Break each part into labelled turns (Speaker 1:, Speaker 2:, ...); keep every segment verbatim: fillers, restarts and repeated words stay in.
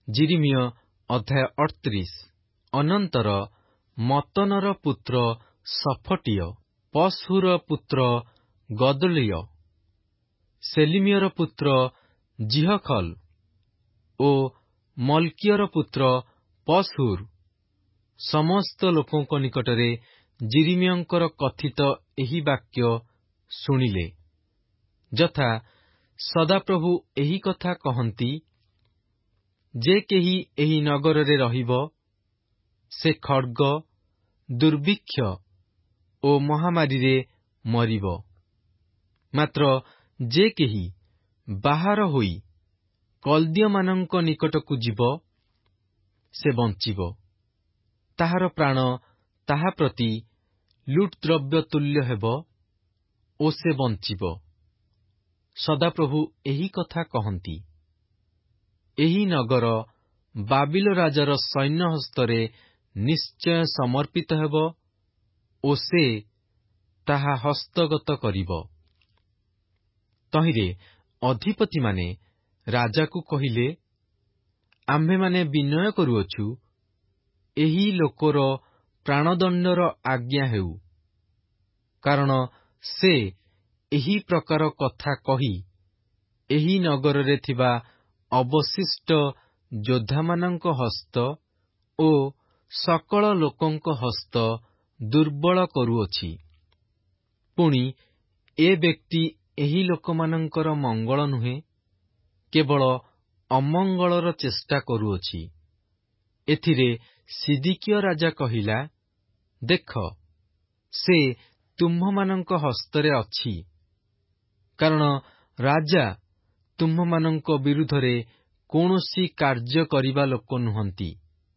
Speaker 1: ଯିରିମିୟ ଅଧ୍ୟାୟ ଅଠତିରିଶ। ଅନନ୍ତର ମତନର ପୁତ୍ର ସଫଟିୟ, ପଶହୁର ପୁତ୍ର ଗଦଲ୍ୟ, ସେଲିମିୟର ପୁତ୍ର ଜିହଖଲ ଓ ମଲ୍କିୟର ପୁତ୍ର ପଶହୁର ସମସ୍ତ ଲୋକଙ୍କ ନିକଟରେ ଯିରିମିୟଙ୍କର କଥିତ ଏହି ବାକ୍ୟ ଶୁଣିଲେ, ଯଥା ସଦାପ୍ରଭୁ ଏହି କଥା କହନ୍ତି, ଯେ କେହି ଏହି ନଗରରେ ରହିବ, ସେ ଖଡ୍ଗ, ଦୁର୍ଭିକ୍ଷ ଓ ମହାମାରୀରେ ମରିବ। ମାତ୍ର ଯେ କେହି ବାହାର ହୋଇ କଲ୍ଦୀୟମାନଙ୍କ ନିକଟକୁ ଯିବ, ସେ ବଞ୍ଚିବ। ତାହାର ପ୍ରାଣ ତାହା ପ୍ରତି ଲୁଟ୍ଦ୍ରବ୍ୟ ତୁଲ୍ୟ ହେବ ଓ ସେ ବଞ୍ଚିବ। ସଦାପ୍ରଭୁ ଏହି କଥା କହନ୍ତି। ଏହି ନଗର ବାବିଲ ରାଜାର ସୈନ୍ୟ ହସ୍ତରେ ନିଶ୍ଚୟ ସମର୍ପିତ ହେବ ଓ ସେ ତାହା ହସ୍ତଗତ କରିବ। ତହିଁରେ ଅଧିପତିମାନେ ରାଜାକୁ କହିଲେ, ଆମ୍ଭେମାନେ ବିନୟ କରୁଅଛୁ, ଏହି ଲୋକର ପ୍ରାଣଦଣ୍ଡର ଆଜ୍ଞା ହେଉ, କାରଣ ସେ ଏହି ପ୍ରକାର କଥା କହି ଏହି ନଗରରେ ଥିବା ଅବଶିଷ୍ଟ ଯୋଦ୍ଧାମାନଙ୍କ ହସ୍ତ ଓ ସକଳ ଲୋକଙ୍କ ହସ୍ତ ଦୁର୍ବଳ କରୁଅଛି। ପୁଣି ଏ ବ୍ୟକ୍ତି ଏହି ଲୋକମାନଙ୍କର ମଙ୍ଗଳ ନୁହେଁ, କେବଳ ଅମଙ୍ଗଳର ଚେଷ୍ଟା କରୁଅଛି। ଏଥିରେ ସିଦିକିୟ ରାଜା କହିଲା, ଦେଖ, ସେ ତୁମ୍ଭମାନଙ୍କ ହସ୍ତରେ ଅଛି, କାରଣ ରାଜା ତୁମ୍ଭମାନଙ୍କ ବିରୁଦ୍ଧରେ କୌଣସି କାର୍ଯ୍ୟ କରିବା ଲୋକ ନୁହନ୍ତି।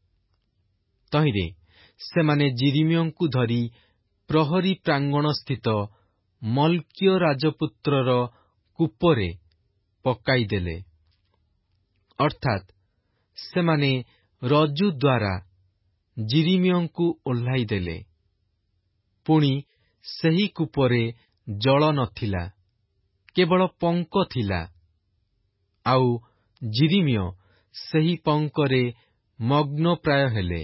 Speaker 1: ତହିଁରେ ସେମାନେ ଯିରିମିୟଙ୍କୁ ଧରି ପ୍ରହରୀ ପ୍ରାଙ୍ଗଣସ୍ଥିତ ମଲ୍କିୟ ରାଜପୁତ୍ରର କୂପରେ ପକାଇଦେଲେ, ଅର୍ଥାତ୍ ସେମାନେ ରଜୁ ଦ୍ୱାରା ଯିରିମିୟଙ୍କୁ ଓହ୍ଲାଇ ଦେଲେ। ପୁଣି ସେହି କୂପରେ ଜଳ ନଥିଲା, କେବଳ ପଙ୍କ ଥିଲା, ଆଉ ଯିରିମିୟ ସେହି ପଙ୍କରେ ମଗ୍ନପ୍ରାୟ ହେଲେ।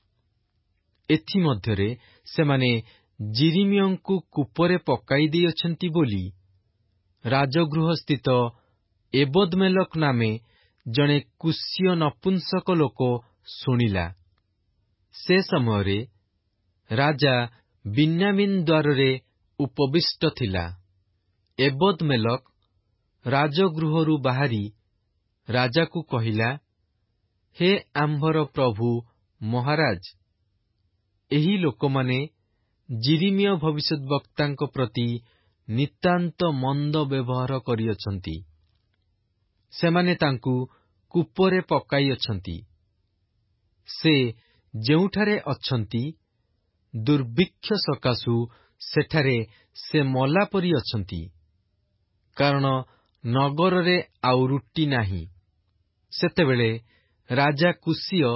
Speaker 1: ଏଥିମଧ୍ୟରେ ସେମାନେ ଯିରିମିୟଙ୍କୁ କୂପରେ ପକାଇ ଦେଇଅଛନ୍ତି ବୋଲି ରାଜଗୃହସ୍ଥିତ ଏବଦମେଲକ ନାମେ ଜଣେ କୁଶୀୟ ନପୁଂସକ ଲୋକ ଶୁଣିଲା। ସେ ସମୟରେ ରାଜା ବିନ୍ୟାମୀନ ଦ୍ୱାରରେ ଉପବିଷ୍ଟ ଥିଲା। ଏବଦମେଲକ ରାଜଗୃହରୁ ବାହାରି ରାଜାକୁ କହିଲା, ହେ ଆମ୍ଭର ପ୍ରଭୁ ମହାରାଜ, ଏହି ଲୋକମାନେ ଯିରିମିୟ ଭବିଷ୍ୟଦ୍ବକ୍ତାଙ୍କ ପ୍ରତି ନିତାନ୍ତ ମନ୍ଦ ବ୍ୟବହାର କରିଅଛନ୍ତି। ସେମାନେ ତାଙ୍କୁ କୂପରେ ପକାଇଅଛନ୍ତି। ସେ ଯେଉଁଠାରେ ଅଛନ୍ତି, ଦୁର୍ଭିକ୍ଷ ସକାଶୁ ସେଠାରେ ସେ ମଲା ପରି ଅଛନ୍ତି, କାରଣ ନଗରରେ ଆଉ ରୁଟି ନାହିଁ। ସେତେବେଳେ ରାଜା କୁଶୀୟ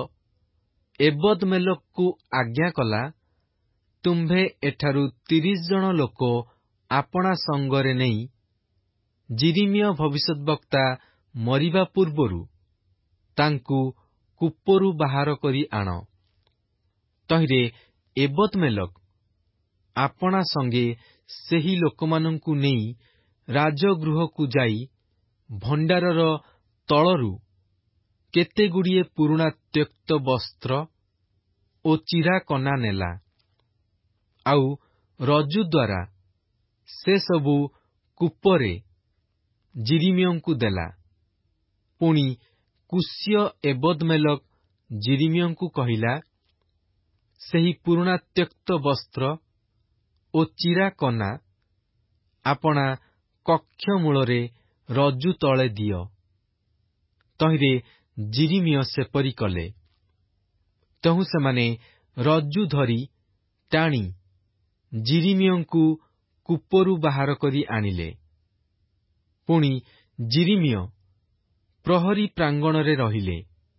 Speaker 1: ଏବଦମେଲକକୁ ଆଜ୍ଞା କଲା, ତୁମ୍ଭେ ଏଠାରୁ ତିରିଶ ଜଣ ଲୋକ ଆପଣା ସଙ୍ଗରେ ନେଇ ଯିରିମିୟ ଭବିଷ୍ୟଦ୍ବକ୍ତା ମରିବା ପୂର୍ବରୁ ତାଙ୍କୁ କୂପରୁ ବାହାର କରି ଆଣ। ତହିଁରେ ଏବଦମେଲକ ଆପଣା ସଙ୍ଗେ ସେହି ଲୋକମାନଙ୍କୁ ନେଇ ରାଜଗୃହକୁ ଯାଇ ଭଣ୍ଡାରର ତଳରୁ କେତେଗୁଡ଼ିଏ ପୁରୁଣା ତ୍ୟକ୍ତ ବସ୍ତ୍ର ଓ ଚିରା କନା ନେଲା, ଆଉ ରଜୁ ଦ୍ୱାରା ସେ ସବୁ କୂପରେ ଯିରିମିୟଙ୍କୁ ଦେଲା। ପୁଣି କୁଶୀୟ ଏବଦମେଲକ ଯିରିମିୟଙ୍କୁ କହିଲା, ସେହି ପୁରୁଣା ତ୍ୟକ୍ତ ବସ୍ତ୍ର ଓ ଚିରା କନା ଆପଣା କକ୍ଷ ମୂଳରେ ରଜୁ ତଳେ ଦିଅ। ତହିଁରେ ଯିରିମିୟ ସେପରି କଲେ। ତେଣୁ ସେମାନେ ରଜୁ ଧରି ଟାଣି ଯିରିମିୟଙ୍କୁ କୂପରୁ ବାହାର କରି ଆଣିଲେ। ପୁଣି ଯିରିମିୟ ପ୍ରହରୀ ପ୍ରାଙ୍ଗଣରେ ରହିଲେ।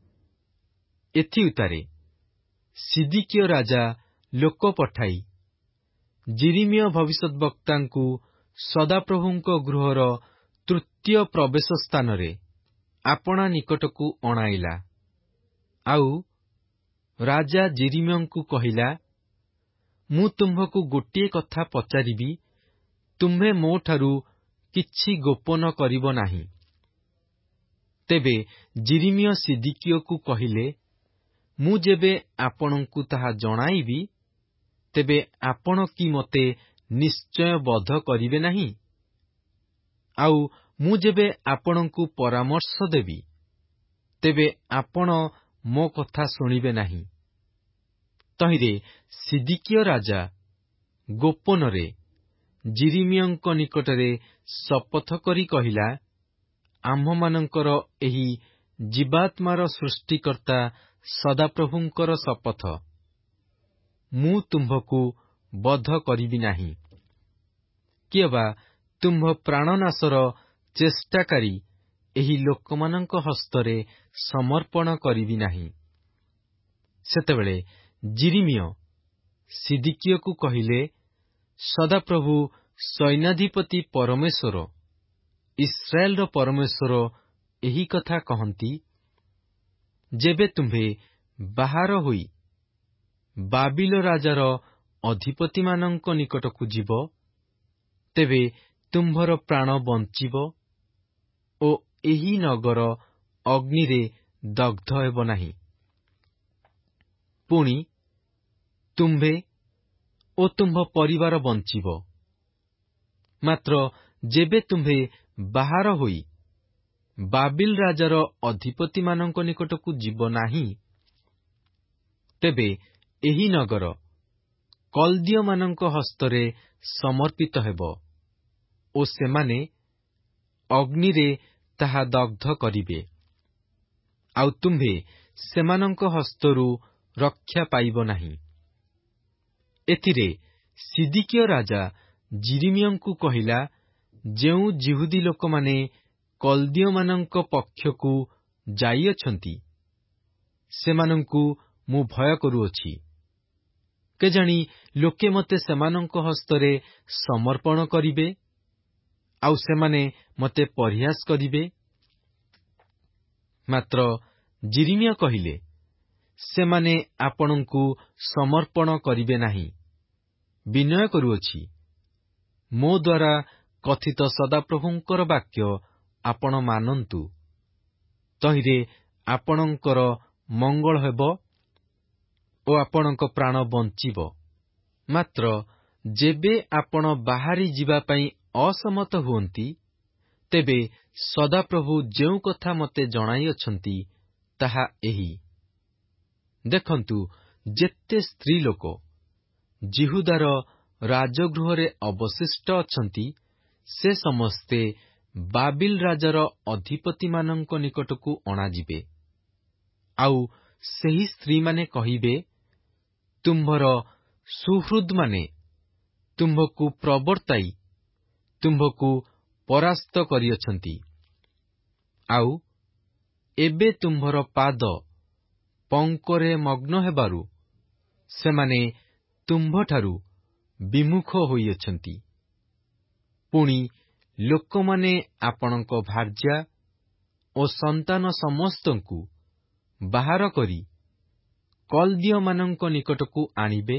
Speaker 1: ଏଥିଉତ୍ତାରେ ସିଦିକିୟ ରାଜା ଲୋକ ପଠାଇ ଯିରିମିୟ ଭବିଷ୍ୟଦ୍ବକ୍ତାଙ୍କୁ ସଦାପ୍ରଭୁଙ୍କ ଗୃହର ତୃତୀୟ ପ୍ରବେଶ ସ୍ଥାନରେ ଆପଣା ନିକଟକୁ ଅଣାଇଲା। ଆଉ ରାଜା ଜିରିମିୟଙ୍କୁ କହିଲା, ମୁଁ ତୁମ୍ଭକୁ ଗୋଟିଏ କଥା ପଚାରିବି, ତୁମ୍ଭେ ମୋଠାରୁ କିଛି ଗୋପନ କରିବ ନାହିଁ। ତେବେ ଜିରିମିୟ ସିଦିକିୟକୁ କହିଲେ, ମୁଁ ଯେବେ ଆପଣଙ୍କୁ ତାହା ଜଣାଇବି, ତେବେ ଆପଣ କି ମୋତେ ନିଶ୍ଚୟ ବଧ କରିବେ ନାହିଁ? ଆଉ ମୁଁ ଯେବେ ଆପଣଙ୍କୁ ପରାମର୍ଶ ଦେବି, ତେବେ ଆପଣ ମୋ କଥା ଶୁଣିବେ ନାହିଁ। ତହିଁରେ ସିଦିକିୟ ରାଜା ଗୋପନରେ ଜିରିମିୟଙ୍କ ନିକଟରେ ଶପଥ କରି କହିଲା, ଆମ୍ଭମାନଙ୍କର ଏହି ଜୀବାତ୍ମାର ସୃଷ୍ଟିକର୍ତ୍ତା ସଦାପ୍ରଭୁଙ୍କର ଶପଥ, ମୁଁ ତୁମ୍ଭକୁ ବଧ କରିବି ନାହିଁ। କିଏ ବା ତୁମ୍ଭ ପ୍ରାଣନାଶର ଚେଷ୍ଟାକାରୀ ଏହି ଲୋକମାନଙ୍କ ହସ୍ତରେ ସମର୍ପଣ କରିବି ନାହିଁ। ସେତେବେଳେ ଜିରିମିୟ ସିଦିକିୟକୁ କହିଲେ, ସଦାପ୍ରଭୁ ସୈନ୍ୟାଧିପତି ପରମେଶ୍ୱର, ଇସ୍ରାଏଲର ପରମେଶ୍ୱର ଏହି କଥା କହନ୍ତି, ଯେବେ ତୁମ୍ଭେ ବାହାର ହୋଇ ବାବିଲ ରାଜାର ଅଧିପତିମାନଙ୍କ ନିକଟକୁ ଯିବ, ତେବେ ତୁମ୍ଭର ପ୍ରାଣ ବଞ୍ଚିବ ଓ ଏହି ନଗର ଅଗ୍ନିରେ ଦଗ୍ଧ ହେବ ନାହିଁ। ପୁଣି ତୁମ୍ଭେ ଓ ତୁମ୍ଭ ପରିବାର ବଞ୍ଚିବ। ମାତ୍ର ଯେବେ ତୁମ୍ଭେ ବାହାର ହୋଇ ବାବିଲ ରାଜାର ଅଧିପତିମାନଙ୍କ ନିକଟକୁ ଯିବ ନାହିଁ, ତେବେ ଏହି ନଗର କଲ୍ଦୀୟମାନଙ୍କ ହସ୍ତରେ ସମର୍ପିତ ହେବ ଓ ସେମାନେ ଅଗ୍ନିରେ ତାହା ଦଗ୍ଧ କରିବେ, ଆଉ ତୁମ୍ଭେ ସେମାନଙ୍କ ହସ୍ତରୁ ରକ୍ଷା ପାଇବ ନାହିଁ। ଏଥିରେ ସିଦିକିୟ ରାଜା ଜିରିମିୟଙ୍କୁ କହିଲା, ଯେଉଁ ଯିହୁଦୀ ଲୋକମାନେ କଲ୍ଦୀୟମାନଙ୍କ ପକ୍ଷକୁ ଯାଇଅଛନ୍ତି, ସେମାନଙ୍କୁ ମୁଁ ଭୟ କରୁଅଛି। କେଜାଣି ଲୋକେ ମୋତେ ସେମାନଙ୍କ ହସ୍ତରେ ସମର୍ପଣ କରିବେ, ଆଉ ସେମାନେ ମୋତେ ପରିହାସ କରିବେ। ମାତ୍ର ଜିରିମିୟ କହିଲେ, ସେମାନେ ଆପଣଙ୍କୁ ସମର୍ପଣ କରିବେ ନାହିଁ। ବିନୟ କରୁଅଛି, ମୋ ଦ୍ୱାରା କଥିତ ସଦାପ୍ରଭୁଙ୍କର ବାକ୍ୟ ଆପଣ ମାନନ୍ତୁ। ତହିଁରେ ଆପଣଙ୍କର ମଙ୍ଗଳ ହେବ ଓ ଆପଣଙ୍କ ପ୍ରାଣ ବଞ୍ଚିବ। ମାତ୍ର ଯେବେ ଆପଣ ବାହାରି ଯିବା ପାଇଁ ଅସମତ ହୁଅନ୍ତି, ତେବେ ସଦାପ୍ରଭୁ ଯେଉଁ କଥା ମୋତେ ଜଣାଇଅଛନ୍ତି, ତାହା ଏହି। ଦେଖନ୍ତୁ, ଯେତେ ସ୍ତ୍ରୀ ଲୋକ ଜିହୁଦାର ରାଜଗୃହରେ ଅବଶିଷ୍ଟ ଅଛନ୍ତି, ସେ ସମସ୍ତେ ବାବିଲ ରାଜାର ଅଧିପତିମାନଙ୍କ ନିକଟକୁ ଅଣାଯିବେ। ଆଉ ସେହି ସ୍ତ୍ରୀମାନେ କହିବେ, ତୁମ୍ଭର ସୁହୃଦମାନେ ତୁମ୍ଭକୁ ପ୍ରବର୍ତ୍ତାଇ ତୁମ୍ଭକୁ ପରାସ୍ତ କରିଅଛନ୍ତି, ଆଉ ଏବେ ତୁମ୍ଭର ପାଦ ପଙ୍କରେ ମଗ୍ନ ହେବାରୁ ସେମାନେ ତୁମ୍ଭଠାରୁ ବିମୁଖ ହୋଇଅଛନ୍ତି। ପୁଣି ଲୋକମାନେ ଆପଣଙ୍କ ଭାର୍ଯ୍ୟା ଓ ସନ୍ତାନ ସମସ୍ତଙ୍କୁ ବାହାର କରି କଲ୍ଦୀୟମାନଙ୍କ ନିକଟକୁ ଆଣିବେ,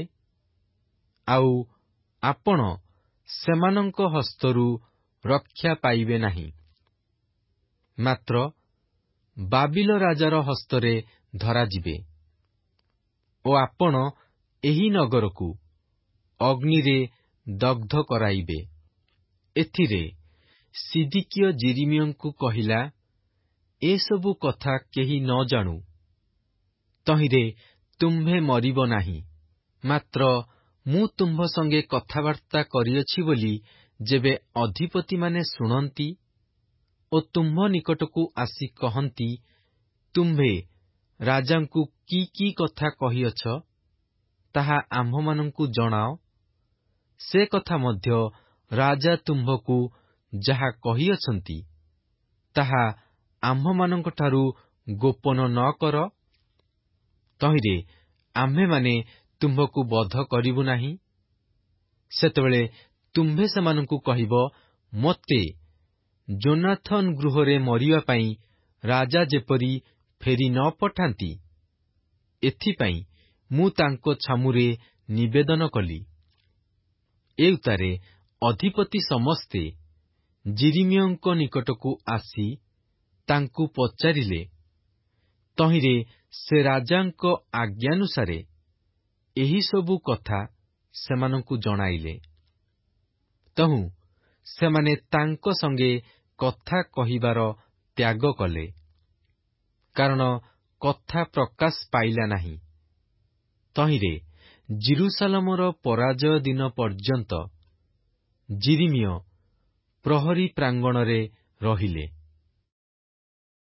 Speaker 1: ଆଉ ଆପଣ ସେମାନଙ୍କ ହସ୍ତରୁ ରକ୍ଷା ପାଇବେ ନାହିଁ। ମାତ୍ର ବାବିଲ ରାଜାର ହସ୍ତରେ ଧରାଯିବେ ଓ ଆପଣ ଏହି ନଗରକୁ ଅଗ୍ନିରେ ଦଗ୍ଧ କରାଇବେ। ଏଥିରେ ସିଦିକିୟ ଜିରିମିୟଙ୍କୁ କହିଲା, ଏସବୁ କଥା କେହି ନ ଜାଣୁ। ତହିଁରେ ତୁମ୍ଭେ ମରିବ ନାହିଁ। ମାତ୍ର ମୁଁ ତୁମ୍ଭ ସଙ୍ଗେ କଥାବାର୍ତ୍ତା କରିଅଛି ବୋଲି ଯେବେ ଅଧିପତିମାନେ ଶୁଣନ୍ତି ଓ ତୁମ୍ଭ ନିକଟକୁ ଆସି କହନ୍ତି, ତୁମ୍ଭେ ରାଜାଙ୍କୁ କି କି କଥା କହିଅଛ, ତାହା ଆମ୍ଭମାନଙ୍କୁ ଜଣାଅ, ସେ କଥା ମଧ୍ୟ ରାଜା ତୁମ୍ଭକୁ ଯାହା କହିଅଛନ୍ତି, ତାହା ଆମ୍ଭମାନଙ୍କଠାରୁ ଗୋପନ ନ କର। ତହିଁରେ ଆମ୍ଭେମାନେ ତୁମ୍ଭକୁ ବଧ କରିବୁ ନାହିଁ। ସେତେବେଳେ ତୁମ୍ଭେ ସେମାନଙ୍କୁ କହିବ, ମୋତେ ଯୋନାଥନ ଗୃହରେ ମରିବା ପାଇଁ ରାଜା ଯେପରି ଫେରି ନ ପଠାନ୍ତି, ଏଥିପାଇଁ ମୁଁ ତାଙ୍କ ଛାମୁରେ ନିବେଦନ କଲି। ଏଉତାରେ ଅଧିପତି ସମସ୍ତେ ଯିରିମିୟଙ୍କ ନିକଟକୁ ଆସି ତାଙ୍କୁ ପଚାରିଲେ। ତହିଁରେ ସେ ରାଜାଙ୍କ ଆଜ୍ଞାନୁସାରେ ଏହିସବୁ କଥା ସେମାନଙ୍କୁ ଜଣାଇଲେ। ତହୁଁ ସେମାନେ ତାଙ୍କ ସଙ୍ଗେ କଥା କହିବାର ତ୍ୟାଗ କଲେ, କାରଣ କଥା ପ୍ରକାଶ ପାଇଲା ନାହିଁ। ତହିଁରେ ଜିରୁସାଲମର ପରାଜୟ ଦିନ ପର୍ଯ୍ୟନ୍ତ ଯିରିମିୟ ପ୍ରହରୀ ପ୍ରାଙ୍ଗଣରେ ରହିଲେ।